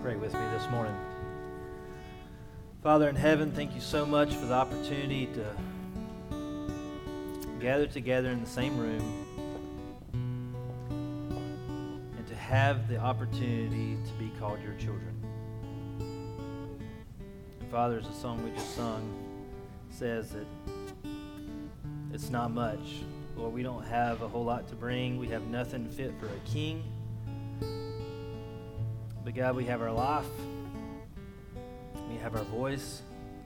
Pray with me this morning. Father in heaven, thank you so much for the opportunity to gather together in the same room and to have the opportunity to be called your children. And Father, as the song we just sung says, that it's not much. Lord, we don't have a whole lot to bring. We have nothing fit for a king. But God, we have our life. We have our voice.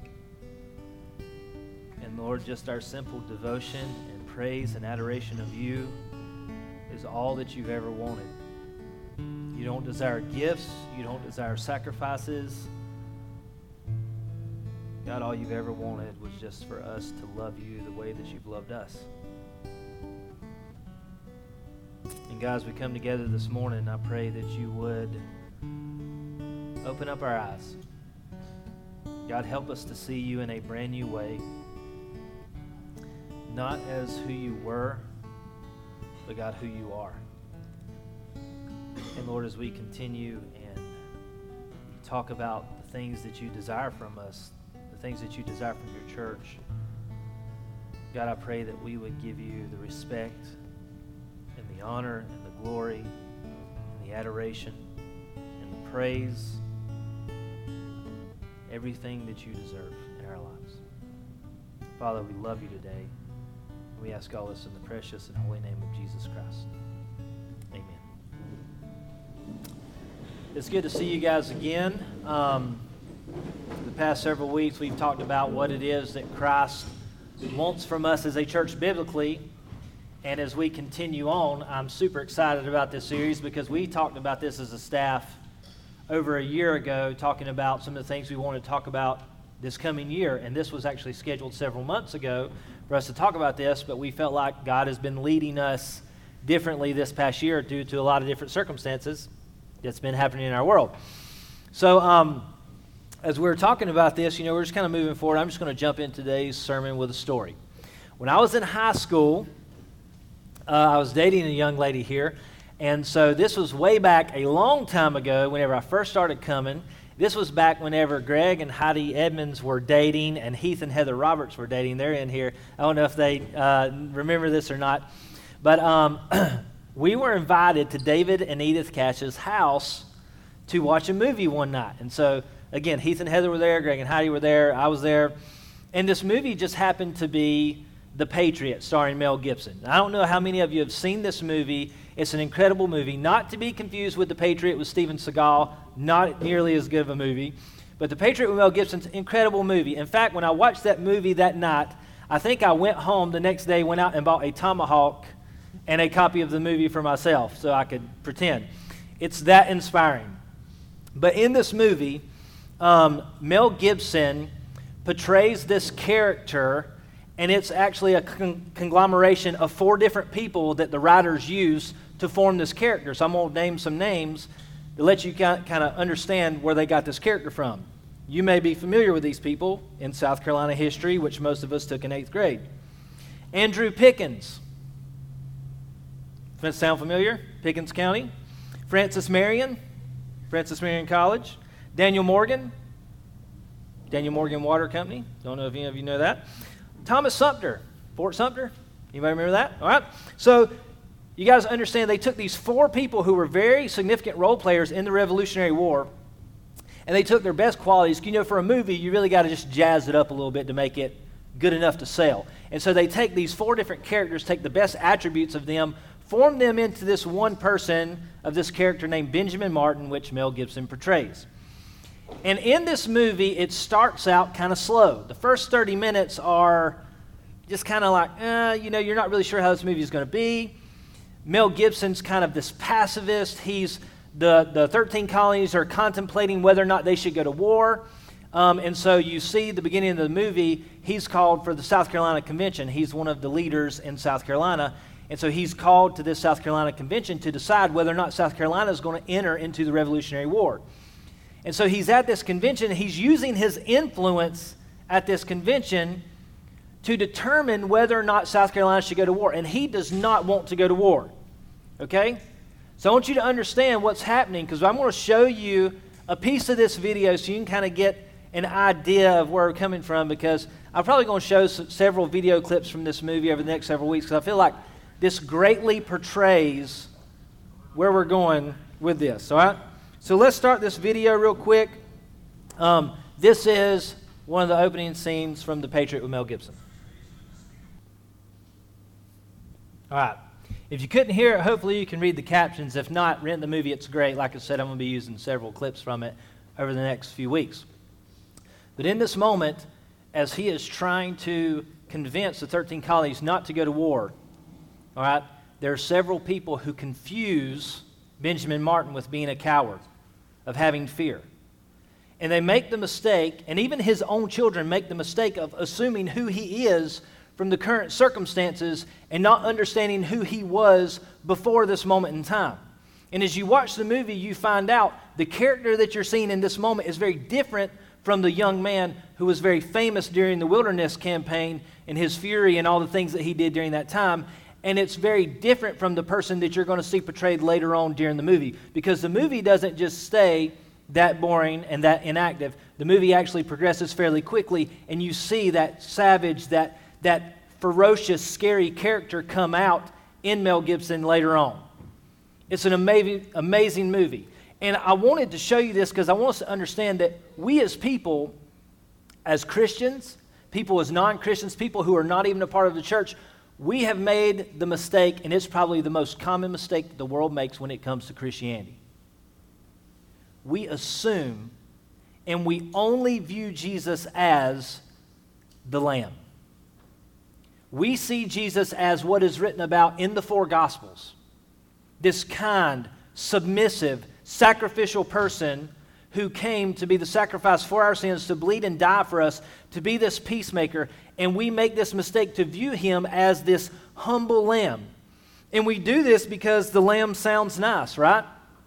And Lord, just our simple devotion and praise and adoration of you is all that you've ever wanted. You don't desire gifts. You don't desire sacrifices. God, all you've ever wanted was just for us to love you the way that you've loved us. And God, as we come together this morning, I pray that you would open up our eyes. God, help us to see you in a brand new way. Not as who you were, but God, who you are. And Lord, as we continue and talk about the things that you desire from us, the things that you desire from your church, God, I pray that we would give you the respect and the honor and the glory and the adoration and the praise, everything that you deserve in our lives. Father, we love you today. We ask all this in the precious and holy name of Jesus Christ. Amen. It's good to see you guys again. The past several weeks we've talked about what it is that Christ wants from us as a church biblically. And as we continue on, I'm super excited about this series because we talked about this as a staff over a year ago, talking about some of the things we want to talk about this coming year. And this was actually scheduled several months ago for us to talk about this, but we felt like God has been leading us differently this past year due to a lot of different circumstances that's been happening in our world. So as we're talking about this, we're just kind of moving forward. I'm just going to jump in today's sermon with a story. When I was in high school, I was dating a young lady here. And so this was way back a long time ago whenever I first started coming. This was back whenever Greg and Heidi Edmonds were dating and Heath and Heather Roberts were dating. They're in here. I don't know if they remember this or not. But we were invited to David and Edith Cash's house to watch a movie one night. And so, again, Heath and Heather were there. Greg and Heidi were there. I was there. And this movie just happened to be The Patriot, starring Mel Gibson. I don't know how many of you have seen this movie. It's an incredible movie, not to be confused with The Patriot with Steven Seagal, not nearly as good of a movie. But The Patriot with Mel Gibson's an incredible movie. In fact, when I watched that movie that night, I think I went home the next day, went out and bought a tomahawk and a copy of the movie for myself so I could pretend. It's that inspiring. But in this movie, Mel Gibson portrays this character, and it's actually a conglomeration of 4 different people that the writers use to form this character. So I'm going to name some names to let you kind of understand where they got this character from. You may be familiar with these people in South Carolina history, which most of us took in 8th grade. Andrew Pickens. Does that sound familiar? Pickens County. Francis Marion College. Daniel Morgan Water Company. Don't know if any of you know that. Thomas Sumter, Fort Sumter. Anybody remember that? All right. So you guys understand they took these 4 people who were very significant role players in the Revolutionary War, and they took their best qualities. For a movie, you really got to just jazz it up a little bit to make it good enough to sell. And so they take these 4 different characters, take the best attributes of them, form them into this one person of this character named Benjamin Martin, which Mel Gibson portrays. And in this movie, it starts out kind of slow. The first 30 minutes are just kind of like, you're not really sure how this movie is going to be. Mel Gibson's kind of this pacifist. He's the 13 colonies are contemplating whether or not they should go to war. And so you see the beginning of the movie, he's called for the South Carolina Convention. He's one of the leaders in South Carolina. And so he's called to this South Carolina Convention to decide whether or not South Carolina is going to enter into the Revolutionary War. And so he's at this convention, and he's using his influence at this convention to determine whether or not South Carolina should go to war. And he does not want to go to war. Okay? So I want you to understand what's happening, because I'm going to show you a piece of this video so you can kind of get an idea of where we're coming from, because I'm probably going to show several video clips from this movie over the next several weeks, because I feel like this greatly portrays where we're going with this, all right? So let's start this video real quick. This is one of the opening scenes from The Patriot with Mel Gibson. All right. If you couldn't hear it, hopefully you can read the captions. If not, rent the movie. It's great. Like I said, I'm going to be using several clips from it over the next few weeks. But in this moment, as he is trying to convince the 13 colonies not to go to war, all right, there are several people who confuse Benjamin Martin with being a coward, of having fear. And they make the mistake, and even his own children make the mistake of assuming who he is from the current circumstances and not understanding who he was before this moment in time. And as you watch the movie, you find out the character that you're seeing in this moment is very different from the young man who was very famous during the Wilderness Campaign and his fury and all the things that he did during that time. And it's very different from the person that you're going to see portrayed later on during the movie, because the movie doesn't just stay that boring and that inactive. The movie actually progresses fairly quickly, and you see that savage, that ferocious, scary character come out in Mel Gibson later on. It's an amazing movie. And I wanted to show you this because I want us to understand that we as people, as Christians, people as non-Christians, people who are not even a part of the church, we have made the mistake, and it's probably the most common mistake that the world makes when it comes to Christianity. We assume and we only view Jesus as the Lamb. We see Jesus as what is written about in the four Gospels. This kind, submissive, sacrificial person who came to be the sacrifice for our sins, to bleed and die for us, to be this peacemaker. And we make this mistake to view him as this humble lamb. And we do this because the lamb sounds nice, right?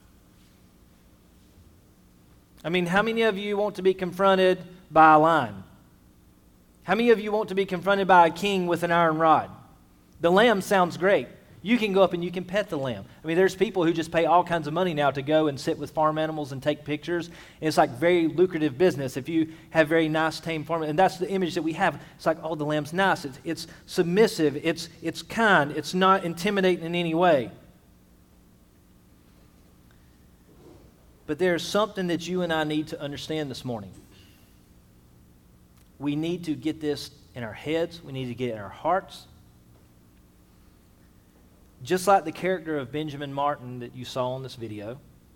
I mean, how many of you want to be confronted by a lion? How many of you want to be confronted by a king with an iron rod? The lamb sounds great. You can go up and you can pet the lamb. I mean, there's people who just pay all kinds of money now to go and sit with farm animals and take pictures. And it's like very lucrative business if you have very nice, tame farm. And that's the image that we have. It's like, oh, the lamb's nice. It's submissive. It's kind. It's not intimidating in any way. But there's something that you and I need to understand this morning. We need to get this in our heads. We need to get it in our hearts. Just like the character of Benjamin Martin that you saw in this video,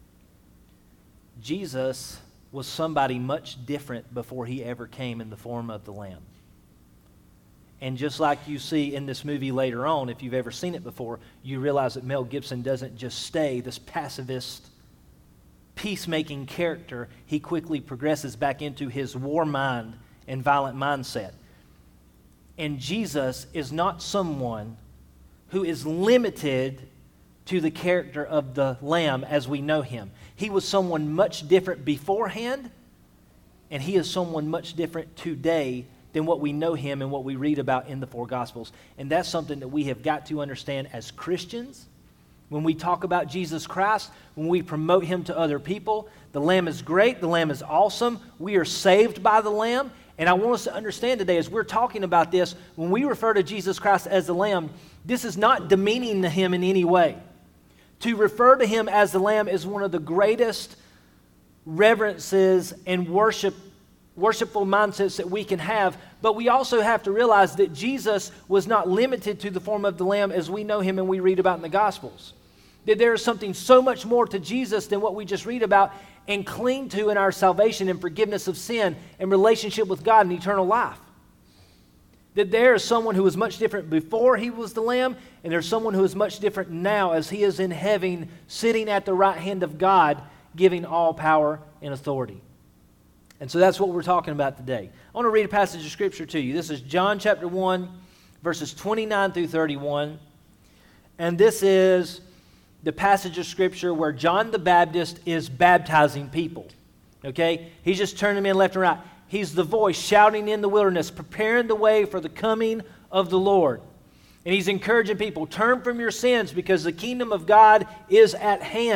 Jesus was somebody much different before he ever came in the form of the Lamb. And just like you see in this movie later on, if you've ever seen it before, you realize that Mel Gibson doesn't just stay this pacifist, peacemaking character. He quickly progresses back into his war mind and violent mindset. And Jesus is not someone who is limited to the character of the Lamb as we know him. He was someone much different beforehand, and he is someone much different today than what we know him and what we read about in the four Gospels. And that's something that we have got to understand as Christians. When we talk about Jesus Christ, when we promote him to other people, the Lamb is great, the Lamb is awesome, we are saved by the Lamb. And I want us to understand today, as we're talking about this, when we refer to Jesus Christ as the Lamb, this is not demeaning to him in any way. To refer to him as the Lamb is one of the greatest reverences and worshipful mindsets that we can have. But we also have to realize that Jesus was not limited to the form of the Lamb as we know him and we read about in the Gospels. That there is something so much more to Jesus than what we just read about and cling to in our salvation and forgiveness of sin and relationship with God and eternal life. That there is someone who was much different before he was the Lamb, and there's someone who is much different now as he is in heaven, sitting at the right hand of God, giving all power and authority. And so that's what we're talking about today. I want to read a passage of Scripture to you. This is John chapter 1, verses 29 through 31. And this is the passage of Scripture where John the Baptist is baptizing people. Okay? He's just turning them in left and right. He's the voice shouting in the wilderness, preparing the way for the coming of the Lord. And he's encouraging people, turn from your sins because the kingdom of God is at hand.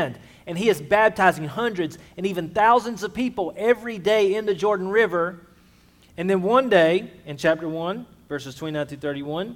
and he is baptizing hundreds and even thousands of people every day in the Jordan River. And then one day, in chapter 1, verses 29 through 31,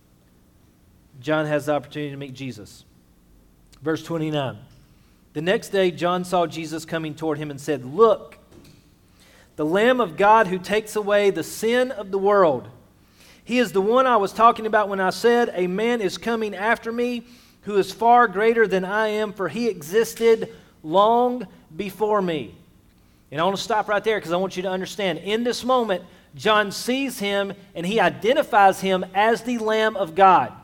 John has the opportunity to meet Jesus. Verse 29. The next day, John saw Jesus coming toward him and said, "Look, the Lamb of God who takes away the sin of the world. He is the one I was talking about when I said, 'A man is coming after me who is far greater than I am, for he existed long before me.'" And I want to stop right there because I want you to understand. In this moment, John sees him and he identifies him as the Lamb of God.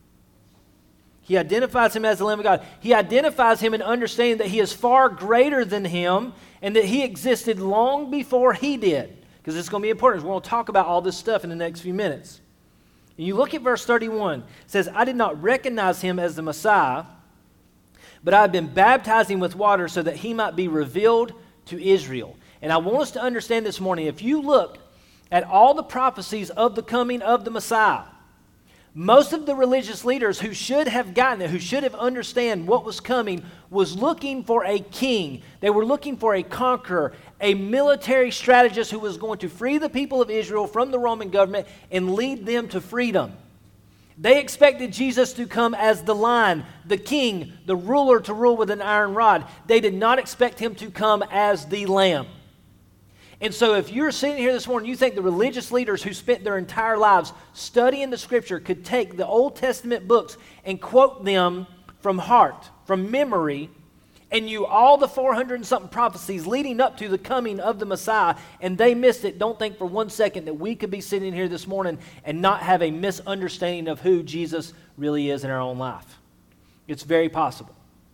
He identifies him as the Lamb of God. He identifies him in understanding that he is far greater than him and that he existed long before he did. Because it's going to be important. We're going to talk about all this stuff in the next few minutes. And you look at verse 31. It says, "I did not recognize him as the Messiah, but I have been baptizing with water so that he might be revealed to Israel." And I want us to understand this morning, if you look at all the prophecies of the coming of the Messiah, most of the religious leaders who should have gotten it, who should have understood what was coming, was looking for a king. They were looking for a conqueror, a military strategist who was going to free the people of Israel from the Roman government and lead them to freedom. They expected Jesus to come as the lion, the king, the ruler to rule with an iron rod. They did not expect him to come as the lamb. And so if you're sitting here this morning, you think the religious leaders who spent their entire lives studying the Scripture could take the Old Testament books and quote them from heart, from memory, and knew all the 400 and something prophecies leading up to the coming of the Messiah, and they missed it, don't think for one second that we could be sitting here this morning and not have a misunderstanding of who Jesus really is in our own life. It's very possible.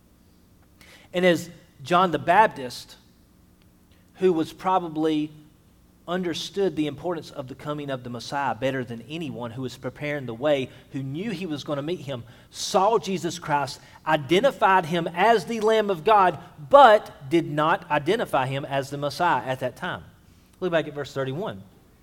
And as John the Baptist, who was probably understood the importance of the coming of the Messiah better than anyone, who was preparing the way, who knew he was going to meet him, saw Jesus Christ, identified him as the Lamb of God, but did not identify him as the Messiah at that time. Look back at verse 31.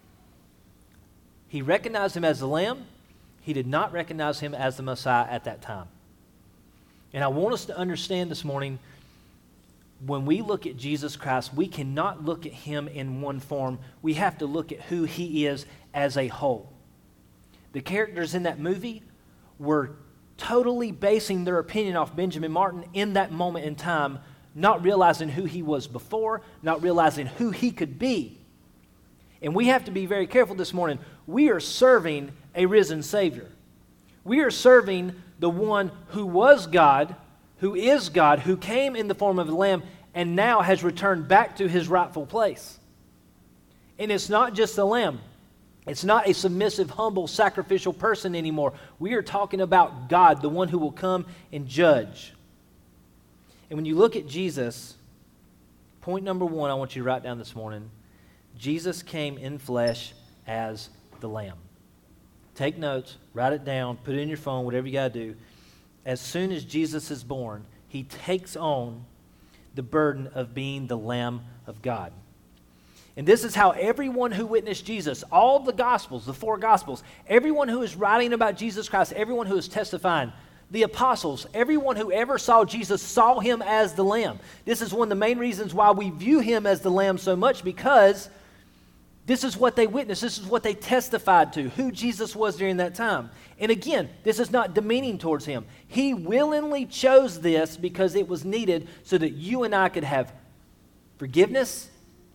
He recognized him as the Lamb. He did not recognize him as the Messiah at that time. And I want us to understand this morning, when we look at Jesus Christ, we cannot look at him in one form. We have to look at who he is as a whole. The characters in that movie were totally basing their opinion off Benjamin Martin in that moment in time, not realizing who he was before, not realizing who he could be. And we have to be very careful this morning. We are serving a risen Savior. We are serving the one who was God, who is God, who came in the form of a lamb and now has returned back to his rightful place. And it's not just a lamb. It's not a submissive, humble, sacrificial person anymore. We are talking about God, the one who will come and judge. And when you look at Jesus, point number one I want you to write down this morning, Jesus came in flesh as the lamb. Take notes, write it down, put it in your phone, whatever you got to do. As soon as Jesus is born, he takes on the burden of being the Lamb of God. And this is how everyone who witnessed Jesus, all the Gospels, the four Gospels, everyone who is writing about Jesus Christ, everyone who is testifying, the apostles, everyone who ever saw Jesus saw him as the Lamb. This is one of the main reasons why we view him as the Lamb so much, because this is what they witnessed. This is what they testified to, who Jesus was during that time. And again, this is not demeaning towards him. He willingly chose this because it was needed so that you and I could have forgiveness,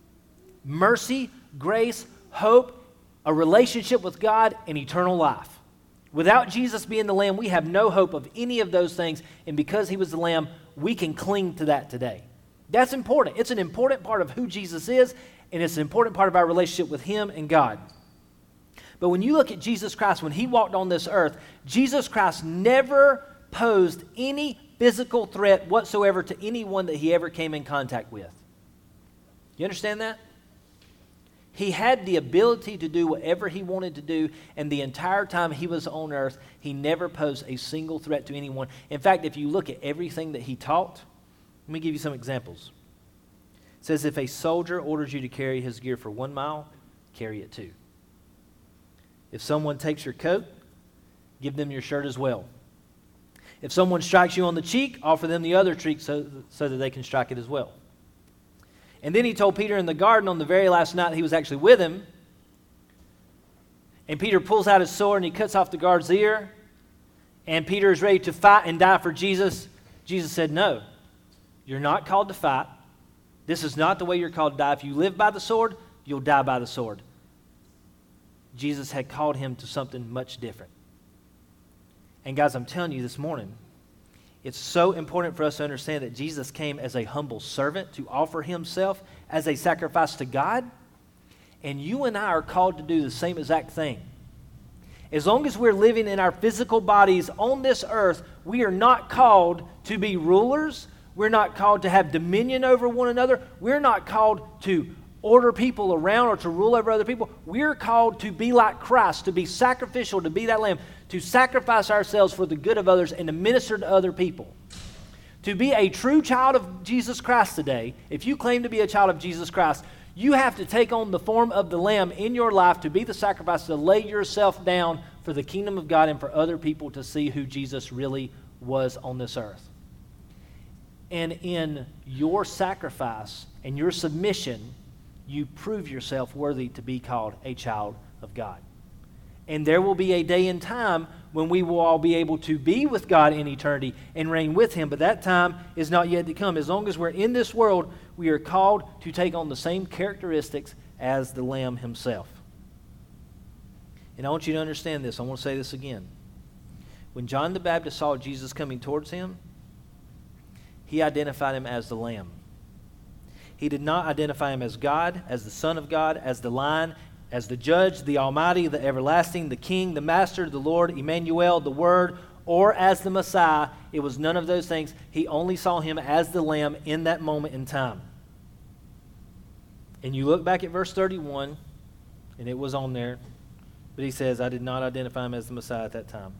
mercy, grace, hope, a relationship with God, and eternal life. Without Jesus being the Lamb, we have no hope of any of those things. And because he was the Lamb, we can cling to that today. That's important. It's an important part of who Jesus is, and it's an important part of our relationship with him and God. But when you look at Jesus Christ, when he walked on this earth, Jesus Christ never posed any physical threat whatsoever to anyone that he ever came in contact with. You understand that? He had the ability to do whatever he wanted to do, and the entire time he was on earth, he never posed a single threat to anyone. In fact, if you look at everything that he taught, let me give you some examples. It says, if a soldier orders you to carry his gear for 1 mile, carry it 2. If someone takes your coat, give them your shirt as well. If someone strikes you on the cheek, offer them the other cheek so that they can strike it as well. And then he told Peter in the garden on the very last night he was actually with him. And Peter pulls out his sword and he cuts off the guard's ear. And Peter is ready to fight and die for Jesus. Jesus said, no, you're not called to fight. This is not the way you're called to die. If you live by the sword, you'll die by the sword. Jesus had called him to something much different. And guys, I'm telling you this morning, it's so important for us to understand that Jesus came as a humble servant to offer himself as a sacrifice to God. And you and I are called to do the same exact thing. As long as we're living in our physical bodies on this earth, we are not called to be rulers. We're not called to have dominion over one another. We're not called to order people around or to rule over other people. We're called to be like Christ, to be sacrificial, to be that lamb, to sacrifice ourselves for the good of others and to minister to other people. To be a true child of Jesus Christ today, if you claim to be a child of Jesus Christ, you have to take on the form of the lamb in your life to be the sacrifice, to lay yourself down for the kingdom of God and for other people to see who Jesus really was on this earth. And in your sacrifice and your submission, you prove yourself worthy to be called a child of God. And there will be a day and time when we will all be able to be with God in eternity and reign with him, but that time is not yet to come. As long as we're in this world, we are called to take on the same characteristics as the Lamb himself. And I want you to understand this. I want to say this again. When John the Baptist saw Jesus coming towards him, he identified him as the Lamb. He did not identify him as God, as the Son of God, as the Lion, as the Judge, the Almighty, the Everlasting, the King, the Master, the Lord, Emmanuel, the Word, or as the Messiah. It was none of those things. He only saw him as the Lamb in that moment in time. And you look back at verse 31, and it was on there, but he says, I did not identify him as the Messiah at that time.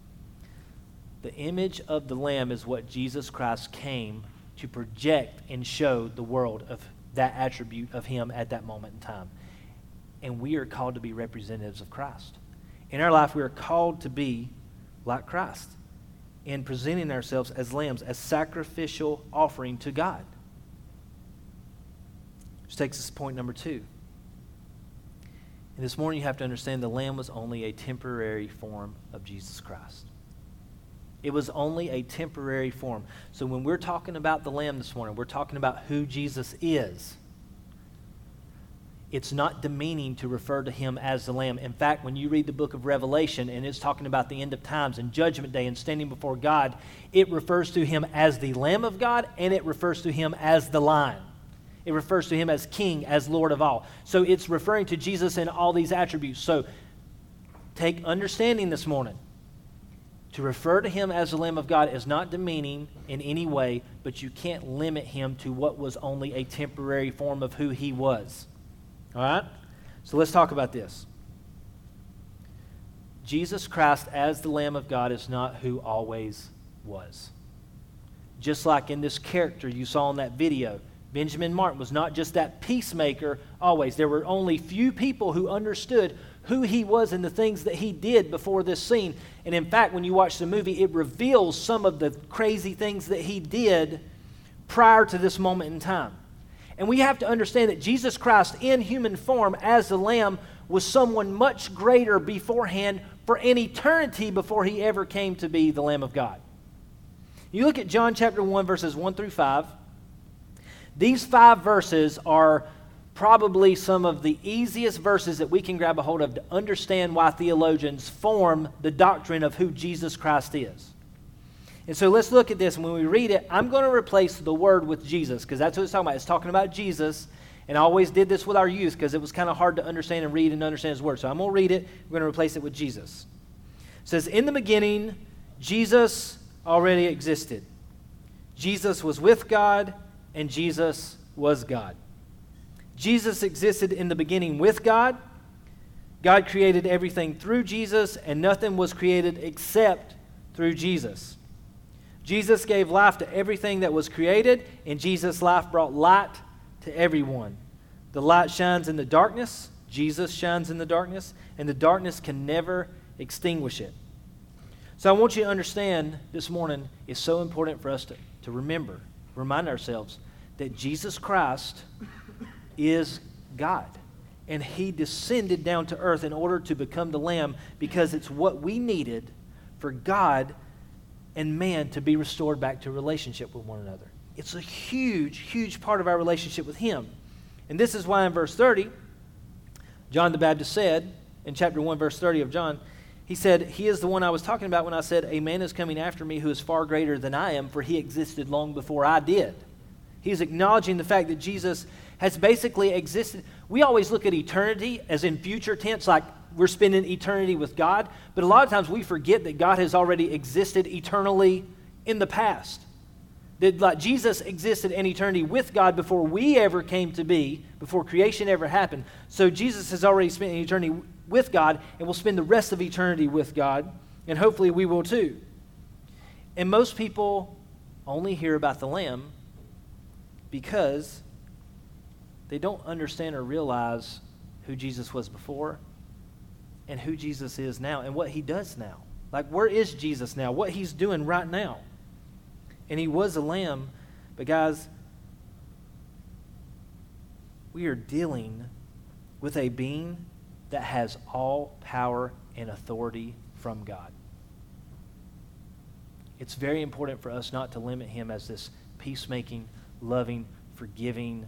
The image of the Lamb is what Jesus Christ came to project and show the world of that attribute of him at that moment in time. And we are called to be representatives of Christ. In our life, we are called to be like Christ in presenting ourselves as lambs, as sacrificial offering to God. Which takes us to point number 2. And this morning you have to understand the lamb was only a temporary form of Jesus Christ. It was only a temporary form. So when we're talking about the lamb this morning, we're talking about who Jesus is. It's not demeaning to refer to him as the lamb. In fact, when you read the book of Revelation and it's talking about the end of times and judgment day and standing before God, it refers to him as the Lamb of God and it refers to him as the Lion. It refers to him as King, as Lord of all. So it's referring to Jesus in all these attributes. So take understanding this morning. To refer to him as the Lamb of God is not demeaning in any way, but you can't limit him to what was only a temporary form of who he was. All right? So let's talk about this. Jesus Christ as the Lamb of God is not who always was. Just like in this character you saw in that video, Benjamin Martin was not just that peacemaker always. There were only few people who understood who he was and the things that he did before this scene. And in fact, when you watch the movie, it reveals some of the crazy things that he did prior to this moment in time. And we have to understand that Jesus Christ in human form as the Lamb was someone much greater beforehand for an eternity before he ever came to be the Lamb of God. You look at John chapter 1, verses 1 through 5. These 5 verses are probably some of the easiest verses that we can grab a hold of to understand why theologians form the doctrine of who Jesus Christ is. And so let's look at this. And when we read it, I'm going to replace the word with Jesus because that's what it's talking about. It's talking about Jesus. And I always did this with our youth because it was kind of hard to understand and read and understand his word. So I'm going to read it. We're going to replace it with Jesus. It says, in the beginning, Jesus already existed. Jesus was with God and Jesus was God. Jesus existed in the beginning with God. God created everything through Jesus, and nothing was created except through Jesus. Jesus gave life to everything that was created, and Jesus' life brought light to everyone. The light shines in the darkness. Jesus shines in the darkness, and the darkness can never extinguish it. So I want you to understand this morning, it's so important for us to remind ourselves that Jesus Christ is God. And he descended down to earth in order to become the Lamb because it's what we needed for God and man to be restored back to a relationship with one another. It's a huge, huge part of our relationship with him. And this is why in verse 30, John the Baptist said, in chapter 1, verse 30 of John, he said, he is the one I was talking about when I said, a man is coming after me who is far greater than I am, for he existed long before I did. He's acknowledging the fact that Jesus has basically existed. We always look at eternity as in future tense, like we're spending eternity with God. But a lot of times we forget that God has already existed eternally in the past. That like Jesus existed in eternity with God before we ever came to be, before creation ever happened. So Jesus has already spent an eternity with God and will spend the rest of eternity with God. And hopefully we will too. And most people only hear about the Lamb because they don't understand or realize who Jesus was before and who Jesus is now and what he does now. Like, where is Jesus now? What he's doing right now. And he was a lamb, but guys, we are dealing with a being that has all power and authority from God. It's very important for us not to limit him as this peacemaking, loving, forgiving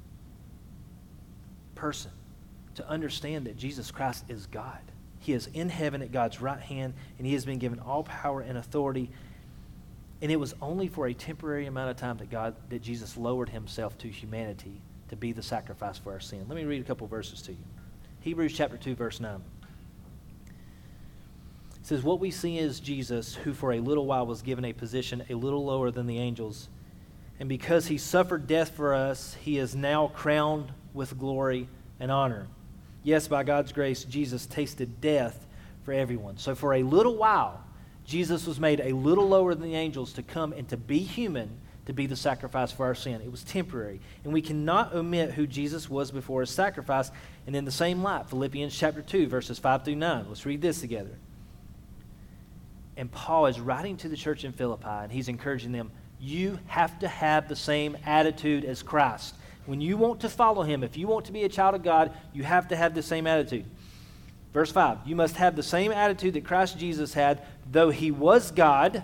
person. To understand that Jesus Christ is God. He is in heaven at God's right hand, and he has been given all power and authority. And it was only for a temporary amount of time that Jesus lowered himself to humanity to be the sacrifice for our sin. Let me read a couple verses to you. Hebrews chapter 2, verse 9. It says, what we see is Jesus, who for a little while was given a position a little lower than the angels. And because he suffered death for us, he is now crowned with glory and honor. Yes, by God's grace, Jesus tasted death for everyone. So for a little while, Jesus was made a little lower than the angels to come and to be human, to be the sacrifice for our sin. It was temporary. And we cannot omit who Jesus was before his sacrifice. And in the same light, Philippians chapter 2, verses 5 through 9. Let's read this together. And Paul is writing to the church in Philippi, and he's encouraging them, you have to have the same attitude as Christ. When you want to follow him, if you want to be a child of God, you have to have the same attitude. Verse 5, you must have the same attitude that Christ Jesus had, though he was God,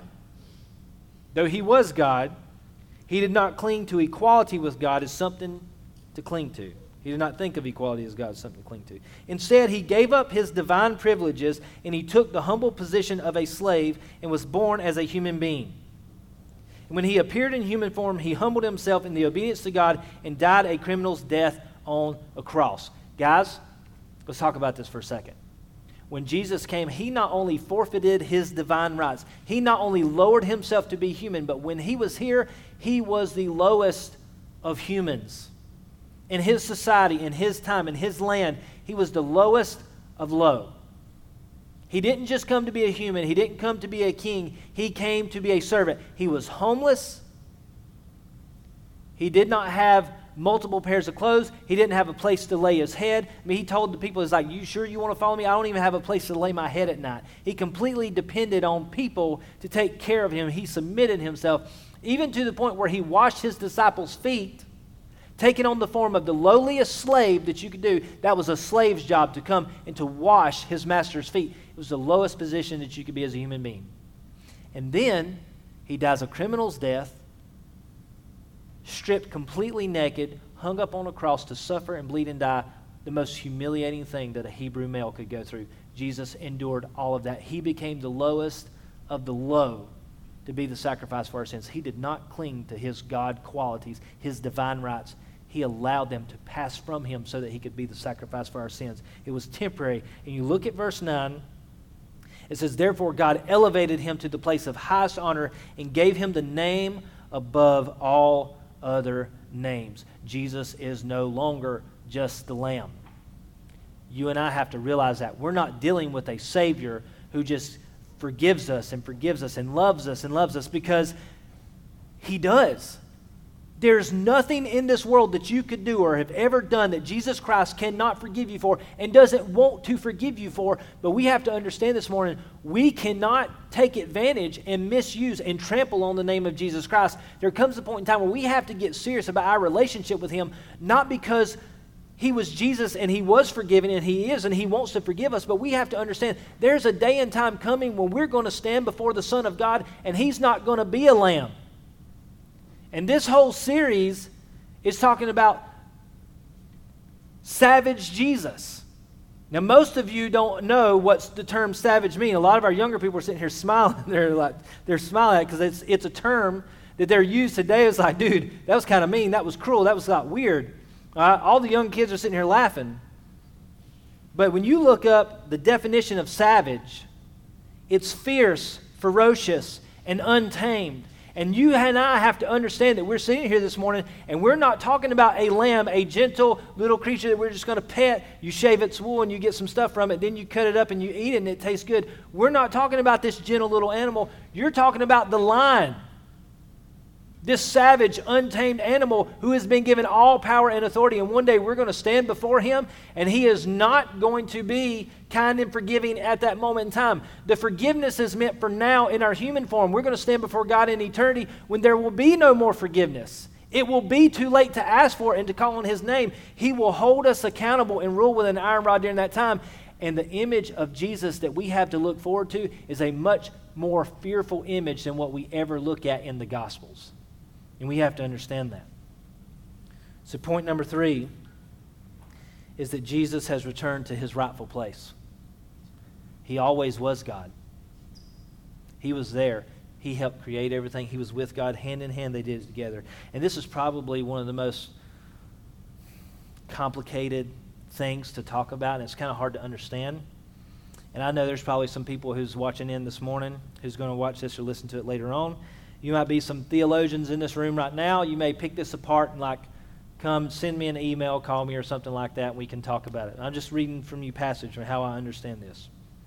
he did not cling to equality with God as something to cling to. He did not think of equality as God as something to cling to. Instead, he gave up his divine privileges, and he took the humble position of a slave and was born as a human being. When he appeared in human form, he humbled himself in the obedience to God and died a criminal's death on a cross. Guys, let's talk about this for a second. When Jesus came, he not only forfeited his divine rights, he not only lowered himself to be human, but when he was here, he was the lowest of humans. In his society, in his time, in his land, he was the lowest of low. He didn't just come to be a human. He didn't come to be a king. He came to be a servant. He was homeless. He did not have multiple pairs of clothes. He didn't have a place to lay his head. I mean, he told the people, he's like, you sure you want to follow me? I don't even have a place to lay my head at night. He completely depended on people to take care of him. He submitted himself, even to the point where he washed his disciples' feet, taking on the form of the lowliest slave that you could do. That was a slave's job, to come and to wash his master's feet. It was the lowest position that you could be as a human being. And then he dies a criminal's death, stripped completely naked, hung up on a cross to suffer and bleed and die, the most humiliating thing that a Hebrew male could go through. Jesus endured all of that. He became the lowest of the low to be the sacrifice for our sins. He did not cling to his God qualities, his divine rights. He allowed them to pass from him so that he could be the sacrifice for our sins. It was temporary. And you look at verse 9, it says, therefore God elevated him to the place of highest honor and gave him the name above all other names. Jesus is no longer just the Lamb. You and I have to realize that. We're not dealing with a Savior who just forgives us and loves us because he does. There's nothing in this world that you could do or have ever done that Jesus Christ cannot forgive you for and doesn't want to forgive you for. But we have to understand this morning, we cannot take advantage and misuse and trample on the name of Jesus Christ. There comes a point in time where we have to get serious about our relationship with Him, not because He was Jesus and He was forgiving and He is and He wants to forgive us, but we have to understand there's a day and time coming when we're going to stand before the Son of God and He's not going to be a lamb. And this whole series is talking about savage Jesus. Now, most of you don't know what the term savage means. A lot of our younger people are sitting here smiling. They're smiling at it because it's a term that they're used today. It's like, dude, that was kind of mean. That was cruel. That was like weird. All the young kids are sitting here laughing. But when you look up the definition of savage, it's fierce, ferocious, and untamed. And you and I have to understand that we're sitting here this morning and we're not talking about a lamb, a gentle little creature that we're just going to pet. You shave its wool and you get some stuff from it. Then you cut it up and you eat it and it tastes good. We're not talking about this gentle little animal. You're talking about the lion. This savage, untamed animal who has been given all power and authority. And one day we're going to stand before Him and He is not going to be kind and forgiving at that moment in time. The forgiveness is meant for now in our human form. We're going to stand before God in eternity when there will be no more forgiveness. It will be too late to ask for it and to call on His name. He will hold us accountable and rule with an iron rod during that time. And the image of Jesus that we have to look forward to is a much more fearful image than what we ever look at in the Gospels. And we have to understand that. So point number 3 is that Jesus has returned to His rightful place. He always was God. He was there. He helped create everything. He was with God hand in hand. They did it together. And this is probably one of the most complicated things to talk about, and it's kind of hard to understand. And I know there's probably some people who's watching in this morning who's going to watch this or listen to it later on. You might be some theologians in this room right now. You may pick this apart and come send me an email, call me or something like that, and we can talk about it. I'm just reading from you passage on how I understand this.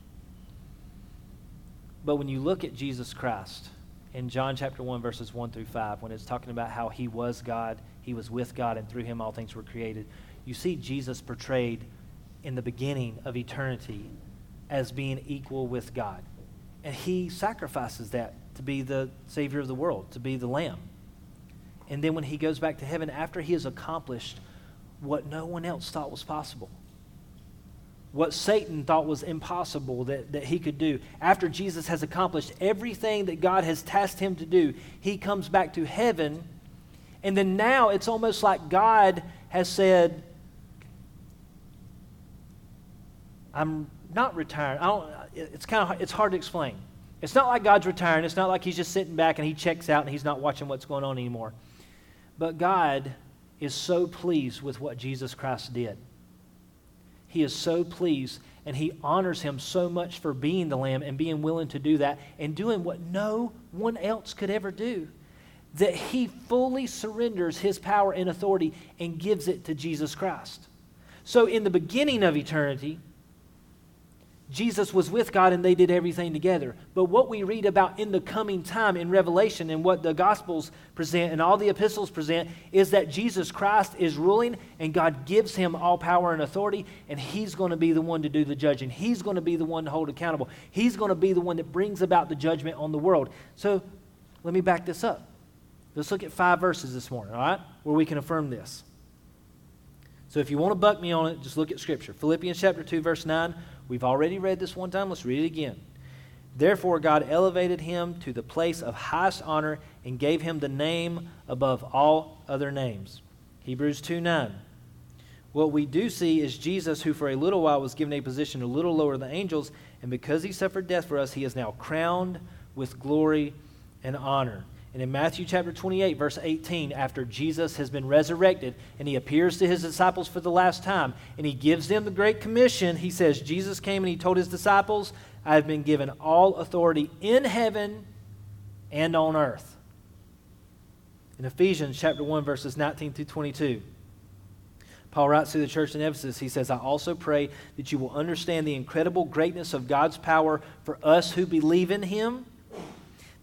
But when you look at Jesus Christ in John chapter 1, verses 1 through 5, when it's talking about how He was God, He was with God, and through Him all things were created, you see Jesus portrayed in the beginning of eternity as being equal with God. And He sacrifices that to be the Savior of the world, to be the Lamb. And then when He goes back to heaven, after He has accomplished what no one else thought was possible, what Satan thought was impossible that He could do, after Jesus has accomplished everything that God has tasked Him to do, He comes back to heaven. And then now it's almost like God has said, I'm not retired. It's hard to explain. It's not like God's retiring. It's not like He's just sitting back and He checks out and He's not watching what's going on anymore. But God is so pleased with what Jesus Christ did. He is so pleased, and He honors Him so much for being the Lamb and being willing to do that and doing what no one else could ever do, that He fully surrenders His power and authority and gives it to Jesus Christ. So in the beginning of eternity, Jesus was with God and they did everything together. But what we read about in the coming time in Revelation and what the Gospels present and all the epistles present is that Jesus Christ is ruling and God gives Him all power and authority, and He's going to be the one to do the judging. He's going to be the one to hold accountable. He's going to be the one that brings about the judgment on the world. So let me back this up. Let's look at 5 verses this morning, all right, where we can affirm this. So if you want to buck me on it, just look at Scripture. Philippians chapter 2, verse 9. We've already read this one time. Let's read it again. Therefore, God elevated Him to the place of highest honor and gave Him the name above all other names. Hebrews 2:9. What we do see is Jesus, who for a little while was given a position a little lower than the angels, and because He suffered death for us, He is now crowned with glory and honor. And in Matthew chapter 28, verse 18, after Jesus has been resurrected and He appears to His disciples for the last time and He gives them the Great Commission, He says, Jesus came and He told His disciples, I have been given all authority in heaven and on earth. In Ephesians chapter 1, verses 19 through 22, Paul writes to the church in Ephesus, he says, I also pray that you will understand the incredible greatness of God's power for us who believe in Him,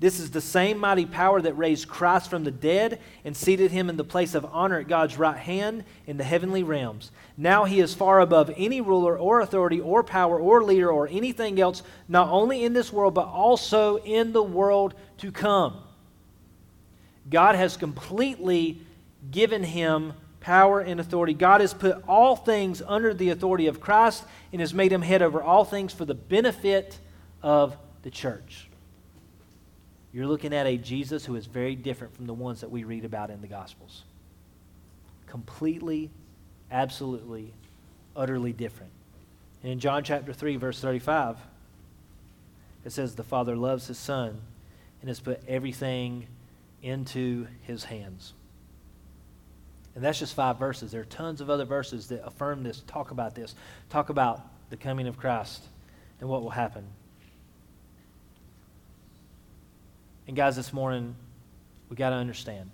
This is the same mighty power that raised Christ from the dead and seated him in the place of honor at God's right hand in the heavenly realms. Now he is far above any ruler or authority or power or leader or anything else, not only in this world, but also in the world to come. God has completely given him power and authority. God has put all things under the authority of Christ and has made him head over all things for the benefit of the church. You're looking at a Jesus who is very different from the ones that we read about in the Gospels. Completely, absolutely, utterly different. And in John chapter 3, verse 35, it says, the Father loves his Son and has put everything into his hands. And that's just 5 verses. There are tons of other verses that affirm this, talk about this, talk about the coming of Christ and what will happen. And guys, this morning, we got to understand,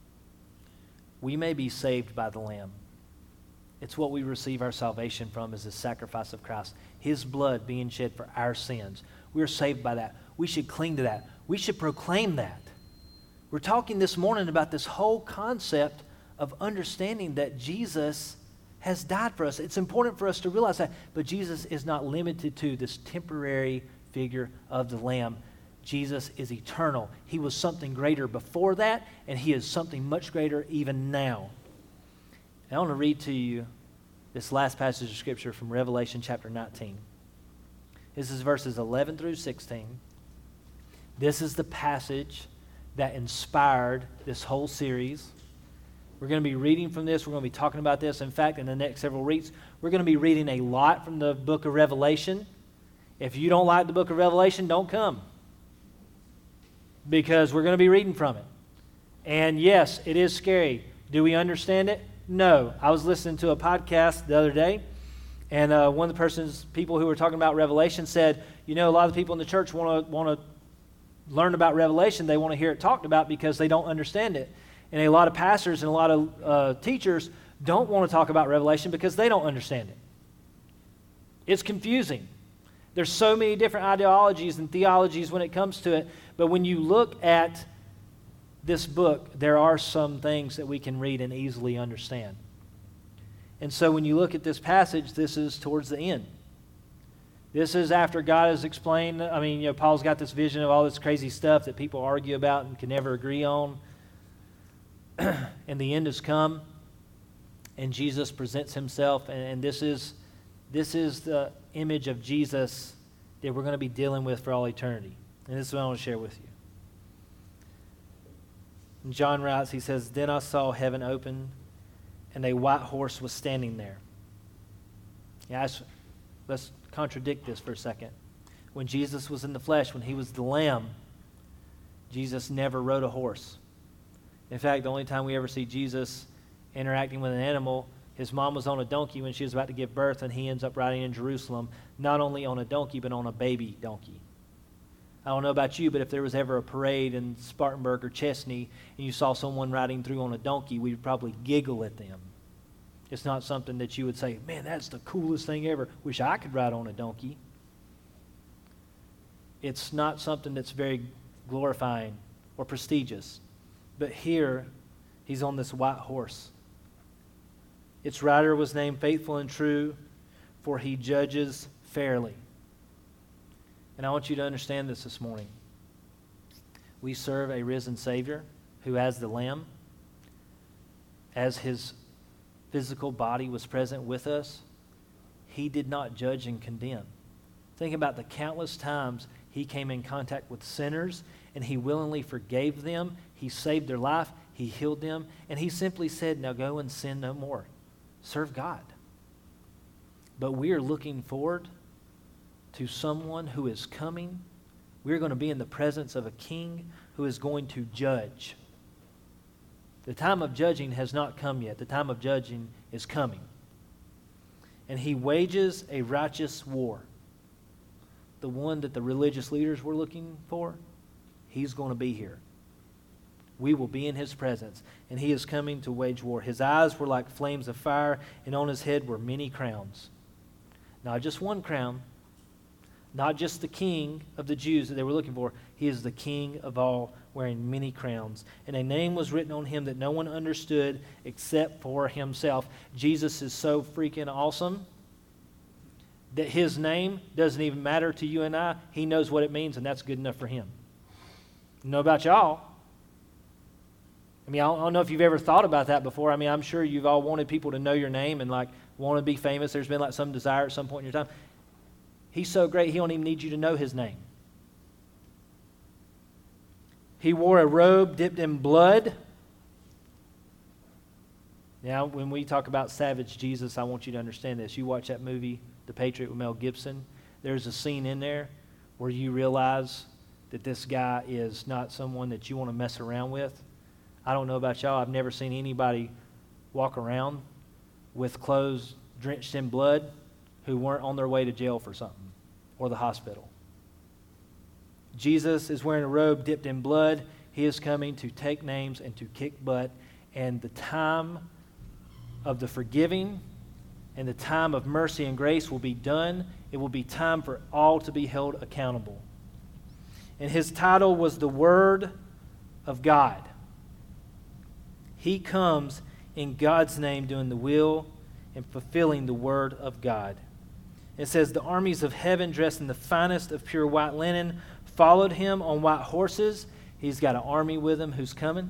we may be saved by the Lamb. It's what we receive our salvation from, is the sacrifice of Christ. His blood being shed for our sins. We're saved by that. We should cling to that. We should proclaim that. We're talking this morning about this whole concept of understanding that Jesus has died for us. It's important for us to realize that, but Jesus is not limited to this temporary figure of the Lamb. Jesus is eternal. He was something greater before that, and he is something much greater even now. I want to read to you this last passage of Scripture from Revelation chapter 19. This is verses 11 through 16. This is the passage that inspired this whole series. We're going to be reading from this. We're going to be talking about this. In fact, in the next several weeks, we're going to be reading a lot from the book of Revelation. If you don't like the book of Revelation, don't come, because we're going to be reading from it. And yes, it is scary. Do we understand it? No. I was listening to a podcast the other day, and one of the people who were talking about Revelation said, a lot of the people in the church want to learn about Revelation. They want to hear it talked about because they don't understand it. And a lot of pastors and a lot of teachers don't want to talk about Revelation because they don't understand it. It's confusing. There's so many different ideologies and theologies when it comes to it. But when you look at this book, there are some things that we can read and easily understand. And so when you look at this passage, this is towards the end. This is after God has explained, Paul's got this vision of all this crazy stuff that people argue about and can never agree on. And the end has come, and Jesus presents himself, and this is the image of Jesus that we're going to be dealing with for all eternity. And this is what I want to share with you. And John writes, he says, "Then I saw heaven open, and a white horse was standing there." Yeah, let's contradict this for a second. When Jesus was in the flesh, when he was the Lamb, Jesus never rode a horse. In fact, the only time we ever see Jesus interacting with an animal, his mom was on a donkey when she was about to give birth, and he ends up riding in Jerusalem, not only on a donkey, but on a baby donkey. I don't know about you, but if there was ever a parade in Spartanburg or Chesney, and you saw someone riding through on a donkey, we'd probably giggle at them. It's not something that you would say, "Man, that's the coolest thing ever. Wish I could ride on a donkey." It's not something that's very glorifying or prestigious. But here, he's on this white horse. Its rider was named Faithful and True, for he judges fairly. And I want you to understand this morning. We serve a risen Savior who, as the Lamb, as his physical body was present with us, he did not judge and condemn. Think about the countless times he came in contact with sinners, and he willingly forgave them. He saved their life. He healed them. And he simply said, "Now go and sin no more. Serve God." But we are looking forward to someone who is coming. We're going to be in the presence of a king who is going to judge. The time of judging has not come yet. The time of judging is coming. And he wages a righteous war. The one that the religious leaders were looking for, he's going to be here. We will be in his presence, and he is coming to wage war. His eyes were like flames of fire, and on his head were many crowns. Not just one crown, not just the king of the Jews that they were looking for. He is the king of all, wearing many crowns. And a name was written on him that no one understood except for himself. Jesus is so freaking awesome that his name doesn't even matter to you and I. He knows what it means, and that's good enough for him. I don't know about y'all. I mean, I don't know if you've ever thought about that before. I mean, I'm sure you've all wanted people to know your name and like want to be famous. There's been like some desire at some point in your time. He's so great, he don't even need you to know his name. He wore a robe dipped in blood. Now, when we talk about savage Jesus, I want you to understand this. You watch that movie, The Patriot with Mel Gibson, there's a scene in there where you realize that this guy is not someone that you want to mess around with. I don't know about y'all. I've never seen anybody walk around with clothes drenched in blood who weren't on their way to jail for something or the hospital. Jesus is wearing a robe dipped in blood. He is coming to take names and to kick butt. And the time of the forgiving and the time of mercy and grace will be done. It will be time for all to be held accountable. And his title was the Word of God. He comes in God's name doing the will and fulfilling the Word of God. It says, the armies of heaven dressed in the finest of pure white linen followed him on white horses. He's got an army with him who's coming.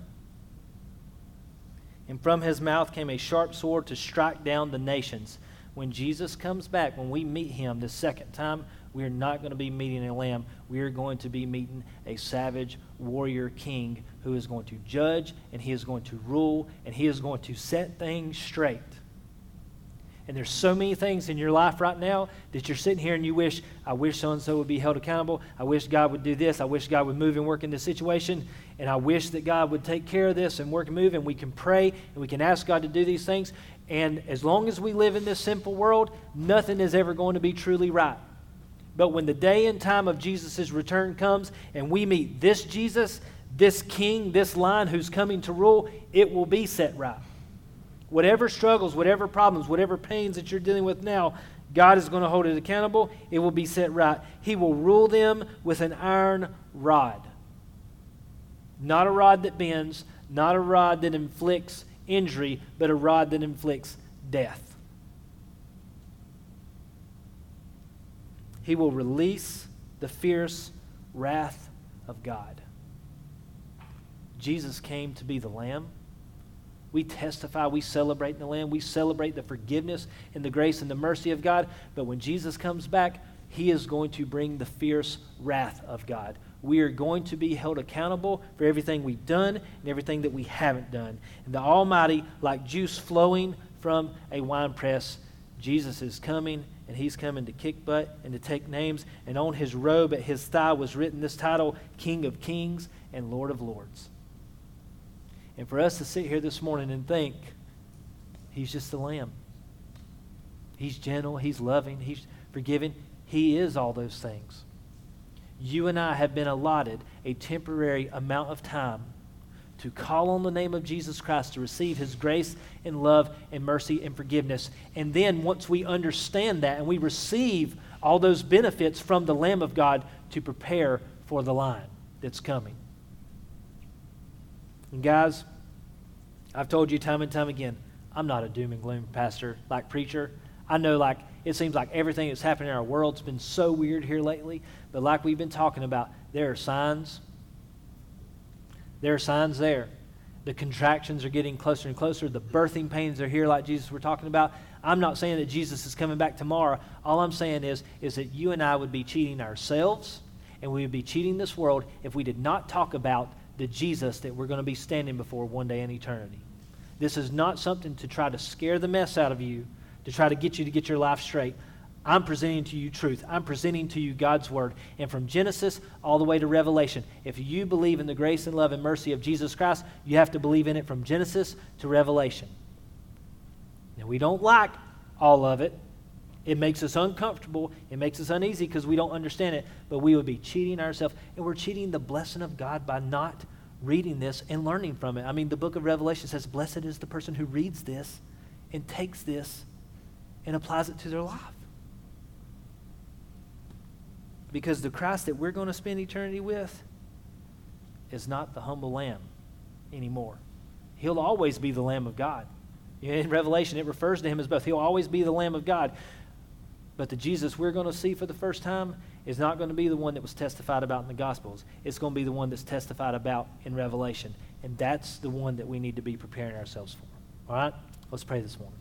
And from his mouth came a sharp sword to strike down the nations. When Jesus comes back, when we meet him the second time, we're not going to be meeting a lamb. We're going to be meeting a savage warrior king who is going to judge, and he is going to rule, and he is going to set things straight. And there's so many things in your life right now that you're sitting here and you wish, I wish so-and-so would be held accountable. I wish God would do this. I wish God would move and work in this situation. And I wish that God would take care of this and work and move. And we can pray and we can ask God to do these things. And as long as we live in this simple world, nothing is ever going to be truly right. But when the day and time of Jesus' return comes and we meet this Jesus, this king, this lion who's coming to rule, it will be set right. Whatever struggles, whatever problems, whatever pains that you're dealing with now, God is going to hold it accountable. It will be set right. He will rule them with an iron rod. Not a rod that bends, not a rod that inflicts injury, but a rod that inflicts death. He will release the fierce wrath of God. Jesus came to be the Lamb. We testify, we celebrate the Lamb, we celebrate the forgiveness and the grace and the mercy of God. But when Jesus comes back, he is going to bring the fierce wrath of God. We are going to be held accountable for everything we've done and everything that we haven't done. And the Almighty, like juice flowing from a winepress, Jesus is coming, and he's coming to kick butt and to take names. And on his robe at his thigh was written this title, King of Kings and Lord of Lords. And for us to sit here this morning and think, he's just the Lamb. He's gentle, he's loving, he's forgiving. He is all those things. You and I have been allotted a temporary amount of time to call on the name of Jesus Christ, to receive his grace and love and mercy and forgiveness. And then once we understand that and we receive all those benefits from the Lamb of God, to prepare for the lion that's coming. And guys, I've told you time and time again, I'm not a doom and gloom pastor like preacher. I know it seems like everything that's happening in our world's been so weird here lately, but like we've been talking about, there are signs. There are signs there. The contractions are getting closer and closer. The birthing pains are here like Jesus were talking about. I'm not saying that Jesus is coming back tomorrow. All I'm saying is that you and I would be cheating ourselves, and we would be cheating this world if we did not talk about the Jesus that we're going to be standing before one day in eternity. This is not something to try to scare the mess out of you, to try to get you to get your life straight. I'm presenting to you truth. I'm presenting to you God's Word. And from Genesis all the way to Revelation, if you believe in the grace and love and mercy of Jesus Christ, you have to believe in it from Genesis to Revelation. Now, we don't like all of it. It makes us uncomfortable. It makes us uneasy because we don't understand it. But we would be cheating ourselves. And we're cheating the blessing of God by not reading this and learning from it. I mean, the book of Revelation says, blessed is the person who reads this and takes this and applies it to their life. Because the Christ that we're going to spend eternity with is not the humble lamb anymore. He'll always be the Lamb of God. In Revelation, it refers to him as both. He'll always be the Lamb of God. But the Jesus we're going to see for the first time is not going to be the one that was testified about in the Gospels. It's going to be the one that's testified about in Revelation. And that's the one that we need to be preparing ourselves for. All right? Let's pray this morning.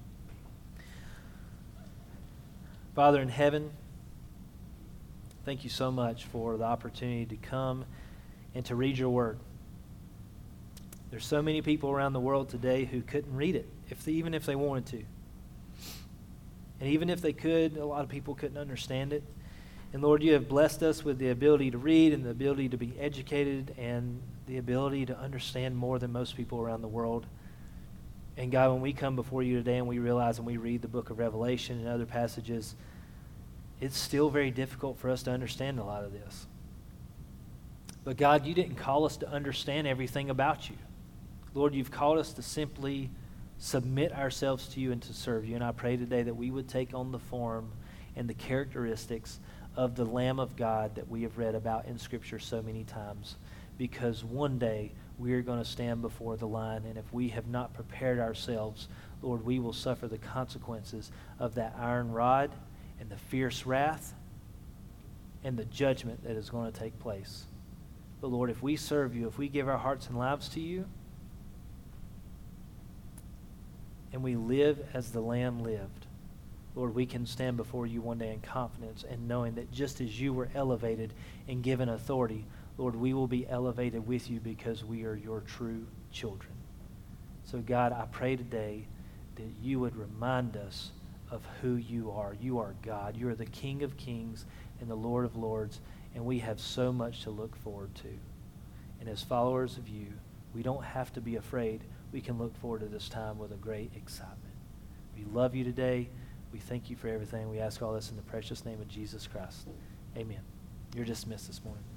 Father in heaven, thank you so much for the opportunity to come and to read your word. There's so many people around the world today who couldn't read it, even if they wanted to. And even if they could, a lot of people couldn't understand it. And Lord, you have blessed us with the ability to read and the ability to be educated and the ability to understand more than most people around the world. And God, when we come before you today and we realize and we read the book of Revelation and other passages, it's still very difficult for us to understand a lot of this. But God, you didn't call us to understand everything about you. Lord, you've called us to simply submit ourselves to you and to serve you. And I pray today that we would take on the form and the characteristics of the Lamb of God that we have read about in Scripture so many times. Because one day we are going to stand before the line, and if we have not prepared ourselves, Lord, we will suffer the consequences of that iron rod and the fierce wrath and the judgment that is going to take place. But Lord, if we serve you, if we give our hearts and lives to you, and we live as the Lamb lived, Lord, we can stand before you one day in confidence and knowing that just as you were elevated and given authority, Lord, we will be elevated with you because we are your true children. So God, I pray today that you would remind us of who you are. You are God. You are the King of kings and the Lord of lords, and we have so much to look forward to. And as followers of you, we don't have to be afraid. We can look forward to this time with a great excitement. We love you today. We thank you for everything. We ask all this in the precious name of Jesus Christ. Amen. You're dismissed this morning.